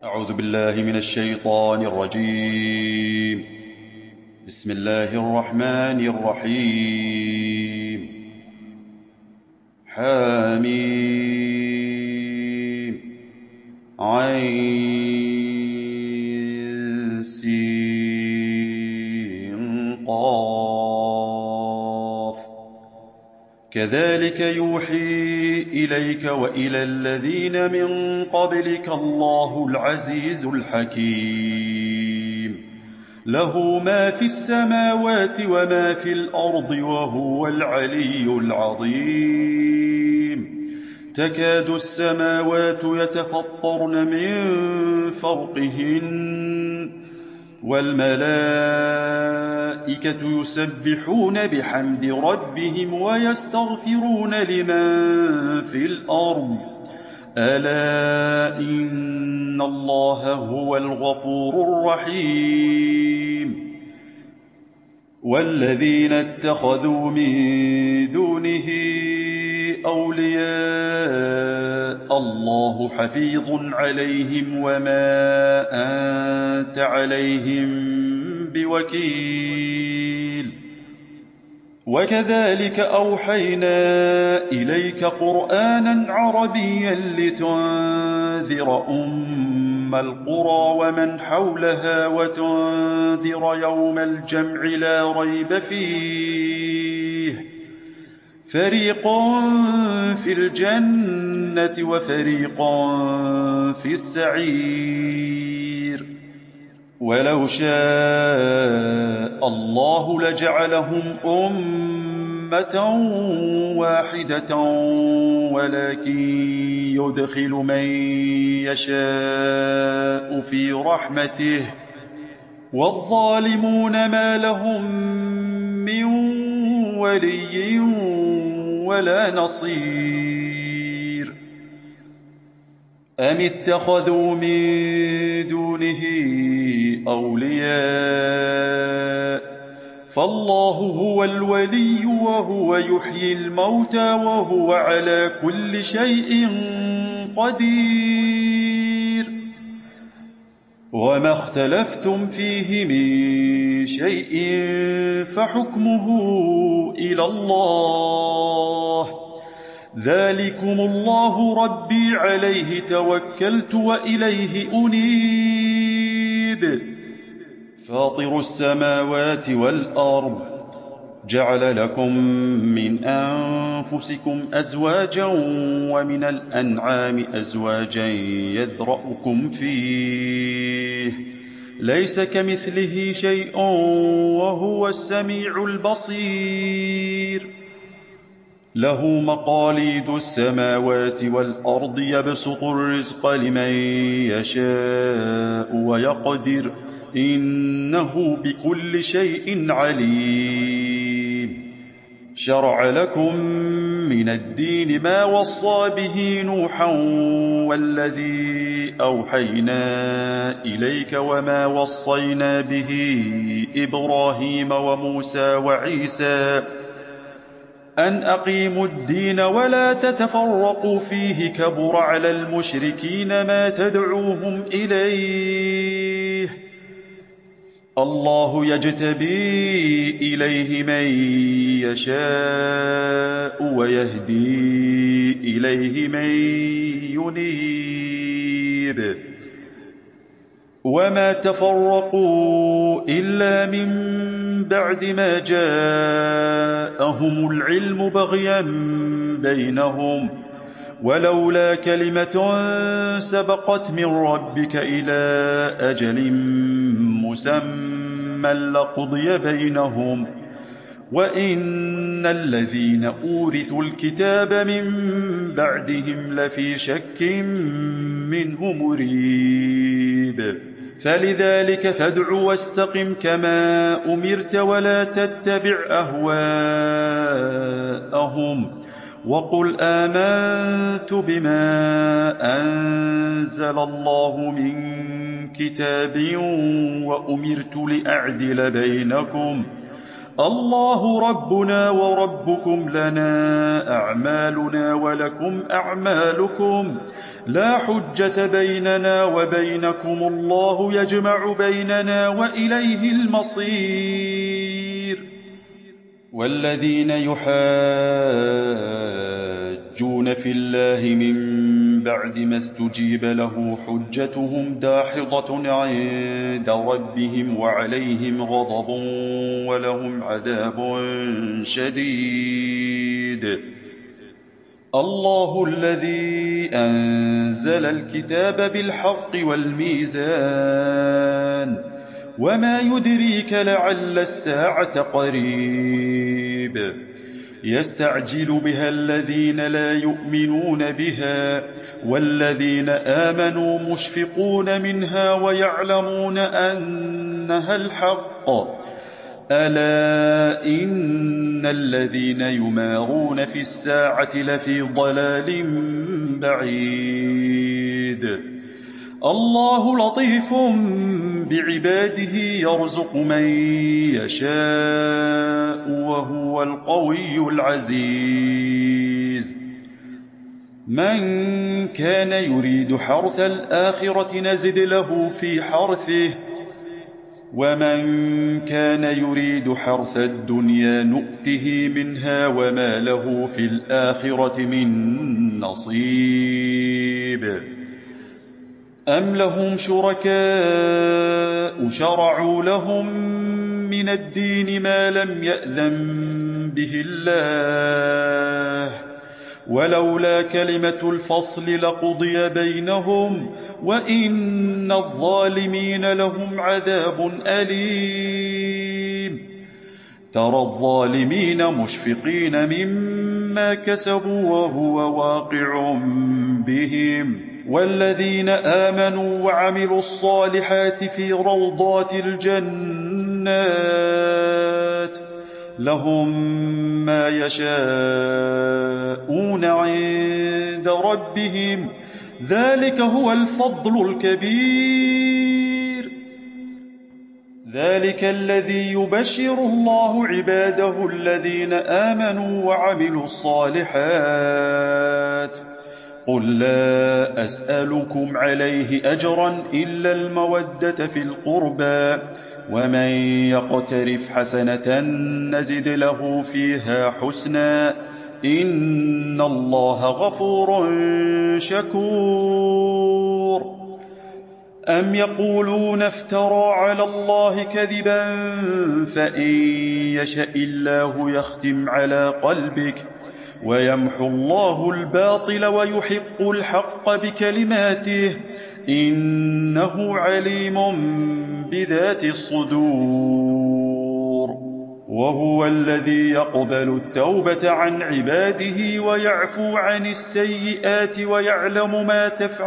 أعوذ بالله من الشيطان الرجيم. بسم الله الرحمن الرحيم. حميم عين سين قاف. كذلك يوحي إليك وإلى الذين من قبلك الله العزيز الحكيم. له ما في السماوات وما في الأرض وهو العلي العظيم. تكاد السماوات يتفطرن من فوقهن والملائكة يسبحون بحمد ربهم ويستغفرون لمن في الأرض ألا إن الله هو الغفور الرحيم. والذين اتخذوا من دونه أولياء الله حفيظ عليهم وما أنت عليهم بوكيل. وكذلك أوحينا إليك قرآنا عربيا لتنذر أم القرى ومن حولها وتنذر يوم الجمع لا ريب فيه. فريق في الجنة وفريق في السعير. ولو شاء الله لجعلهم أمة واحدة ولكن يدخل من يشاء في رحمته والظالمون ما لهم من ولي ولا نصير. أم اتخذوا من دونه أولياء فالله هو الولي وهو يحيي الموتى وهو على كل شيء قدير. وما اختلفتم فيه من شيء فحكمه إلى الله. ذلكم الله ربي عليه توكلت وإليه أنيب. فاطر السماوات والأرض جعل لكم من أنفسكم أزواجا ومن الأنعام أزواجا يذرأكم فيه ليس كمثله شيء وهو السميع البصير. له مقاليد السماوات والأرض يبسط الرزق لمن يشاء ويقدر إنه بكل شيء عليم. شرع لكم من الدين ما وصى به نوحا والذي أوحينا إليك وما وصينا به إبراهيم وموسى وعيسى أن أقيموا الدين ولا تتفرقوا فيه كبر على المشركين ما تدعوهم إليه. الله يجتبي إليه من يشاء ويهدي إليه من ينيب. وما تفرقوا إلا من بعد ما جاءهم العلم بغيا بينهم ولولا كلمة سبقت من ربك إلى أجل مسمى لقضي بينهم وإن الذين أورثوا الكتاب من بعدهم لفي شك منه مريب. فلذلك فادع واستقم كما أمرت ولا تتبع أهواءهم وقل آمنت بما أنزل الله من كتاب وأمرت لأعدل بينكم الله ربنا وربكم لنا أعمالنا ولكم أعمالكم لا حجة بيننا وبينكم الله يجمع بيننا وإليه المصير. والذين يحاجون في الله من بعد ما استجيب له حجتهم داحضة عند ربهم وعليهم غضب ولهم عذاب شديد. الله الذي أنزل الكتاب بالحق والميزان وما يدريك لعل الساعة قريب. يستعجل بها الذين لا يؤمنون بها والذين آمنوا مشفقون منها ويعلمون أنها الحق. ألا إن الذين يمارون في الساعة لفي ضلال بعيد. الله لطيف بعباده يرزق من يشاء وهو القوي العزيز. من كان يريد حرث الآخرة نزد له في حرثه ومن كان يريد حرث الدنيا نؤته منها وما له في الآخرة من نصيب. أم لهم شركاء شرعوا لهم من الدين ما لم يأذن به الله ولولا كلمة الفصل لقضي بينهم وإن الظالمين لهم عذاب أليم. ترى الظالمين مشفقين مما كسبوا وهو واقع بهم والذين آمنوا وعملوا الصالحات في روضات الجنات لهم ما يشاءون عند ربهم ذلك هو الفضل الكبير. ذلك الذي يبشر الله عباده الذين آمنوا وعملوا الصالحات. قل لا أسألكم عليه أجرا إلا المودة في القربى ومن يقترف حسنة نزد له فيها حسنا إن الله غفور شكور. أم يقولون افترى على الله كذبا فإن يشأ الله يختم على قلبك ويمحو الله الباطل ويحق الحق بكلماته إنه عليم بذات الصدور. وهو الذي يقبل التوبة عن عباده ويعفو عن السيئات ويعلم ما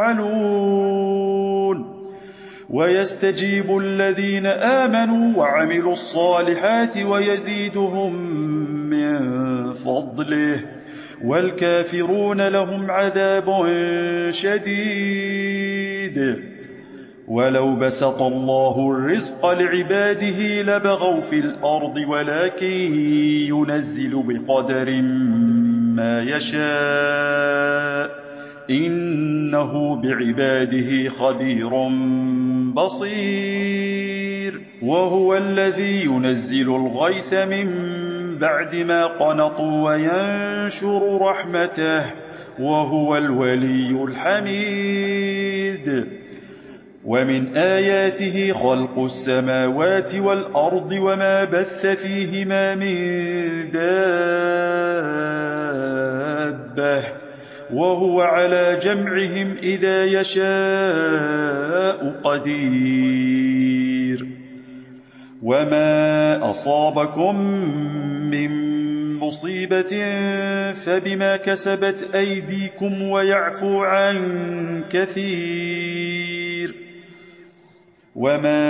تفعلون ويستجيب الذين آمنوا وعملوا الصالحات ويزيدهم من فضله والكافرون لهم عذاب شديد. ولو بسط الله الرزق لعباده لبغوا في الأرض ولكن ينزل بقدر ما يشاء إنه بعباده خبير بصير. وهو الذي ينزل الغيث من بعد ما قنطوا وينشر رحمته وهو الولي الحميد. ومن آياته خلق السماوات والأرض وما بث فيهما من دابة وهو على جمعهم إذا يشاء قدير. وما أصابكم من مصيبة فبما كسبت أيديكم ويعفو عن كثير. وما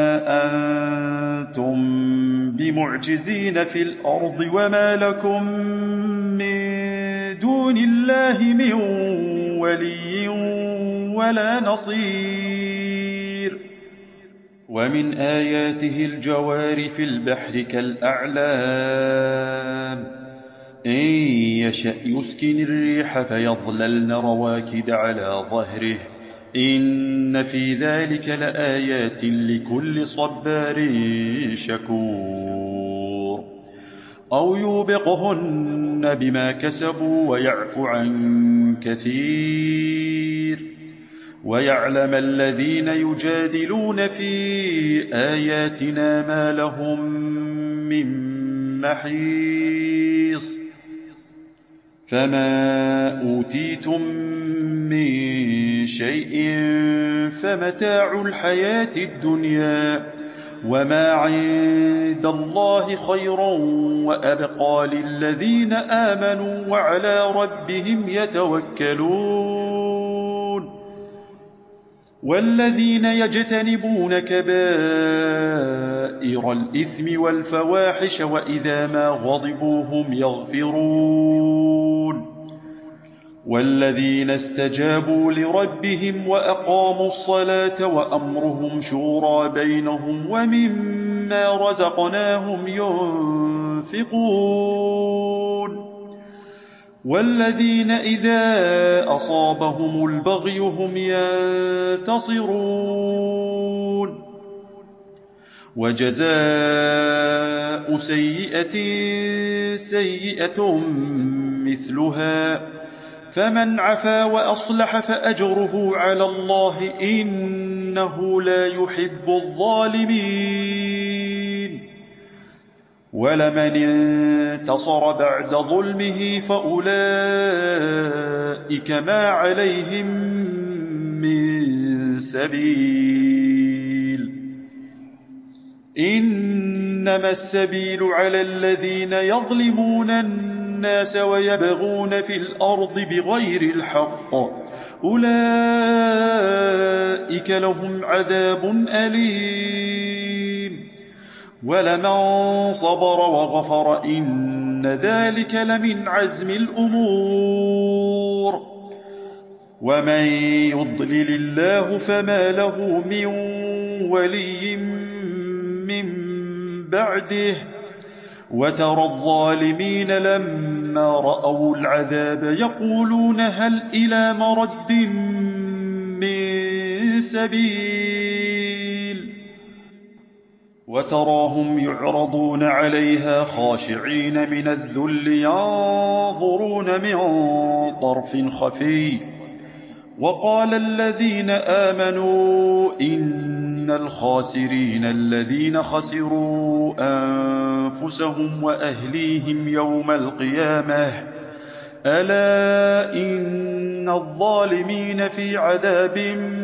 أنتم بمعجزين في الأرض وما لكم من دون الله من ولي ولا نصير. ومن آياته الجوار في البحر كالأعلام إن يشأ يسكن الريح فيظللن رواكد على ظهره إن في ذلك لآيات لكل صبار شكور أو يوبقهن بما كسبوا ويعفو عن كثير ويعلم الذين يجادلون في آياتنا ما لهم من محيص فما أوتيتم من شيء فمتاع الحياة الدنيا وما عند الله خير وأبقى للذين آمنوا وعلى ربهم يتوكلون والذين يجتنبون كبائر الإثم والفواحش وإذا ما غضبوا هم يغفرون والذين استجابوا لربهم وأقاموا الصلاة وأمرهم شورى بينهم ومما رزقناهم ينفقون والذين إذا أصابهم البغي هم ينتصرون وجزاء سيئة سيئة مثلها فمن عفا وأصلح فأجره على الله إنه لا يحب الظالمين ولمن انتصر بعد ظلمه فأولئك ما عليهم من سبيل إنما السبيل على الذين يظلمون الناس ويبغون في الأرض بغير الحق أولئك لهم عذاب أليم ولمن صبر وغفر إن ذلك لمن عزم الأمور ومن يضلل الله فما له من ولي من بعده وترى الظالمين لما رأوا العذاب يقولون هل إلى مرد من سبيل وتراهم يعرضون عليها خاشعين من الذل ينظرون من طرف خفي وقال الذين آمنوا إن الخاسرين الذين خسروا أنفسهم وأهليهم يوم القيامة ألا إن الظالمين في عذاب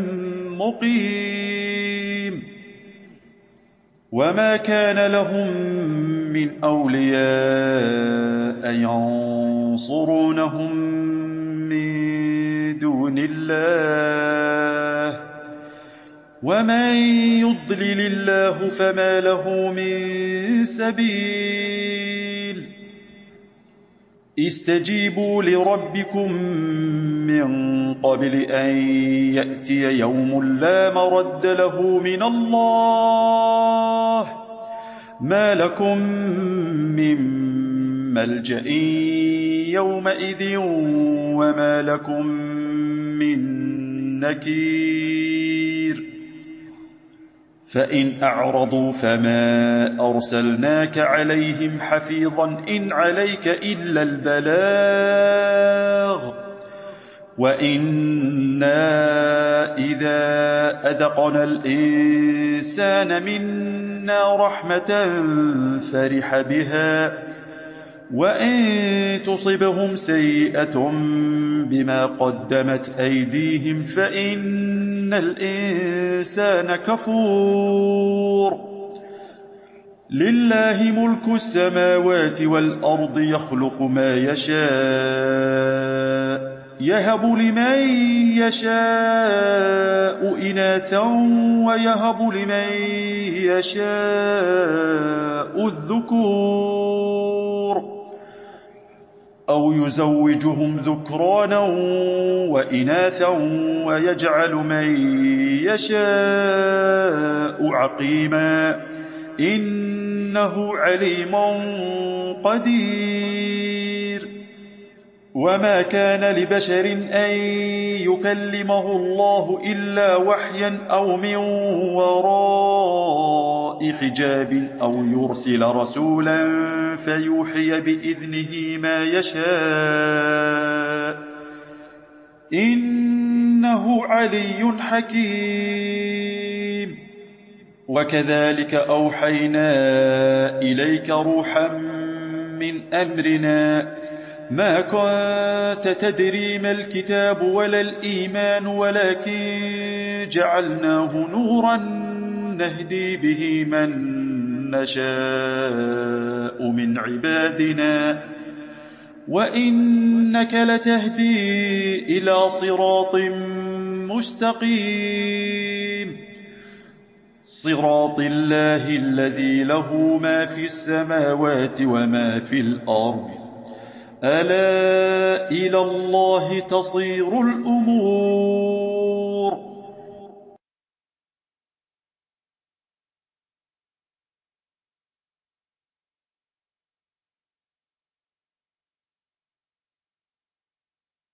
مقيم وما كان لهم من أولياء ينصرونهم من دون الله ومن يضلل الله فما له من سبيل استجيبوا لربكم من قبل أن يأتي يوم لا مرد له من الله ما لكم من ملجأ يومئذ وما لكم من نكير فإن أعرضوا فما أرسلناك عليهم حفيظا إن عليك إلا البلاغ وإنا إذا أذقنا الإنسان منا رحمة فرح بها وإن تصبهم سيئة بما قدمت أيديهم فإن الإنسان كفور لله ملك السماوات والأرض يخلق ما يشاء يهب لمن يشاء إناثا ويهب لمن يشاء الذكور أو يزوجهم ذكرانا وإناثا ويجعل من يشاء عقيما إنه عليم قدير وما كان لبشر أن يكلمه الله إلا وحيا أو من وراء حجاب أو يرسل رسولا فيوحي بإذنه ما يشاء إنه علي حكيم. وكذلك أوحينا إليك روحا من أمرنا ما كنت تدري ما الكتاب ولا الإيمان ولكن جعلناه نورا نهدي به من نشاء من عبادنا وإنك لتهدي إلى صراط مستقيم صراط الله الذي له ما في السماوات وما في الأرض ألا إلى الله تصير الأمور.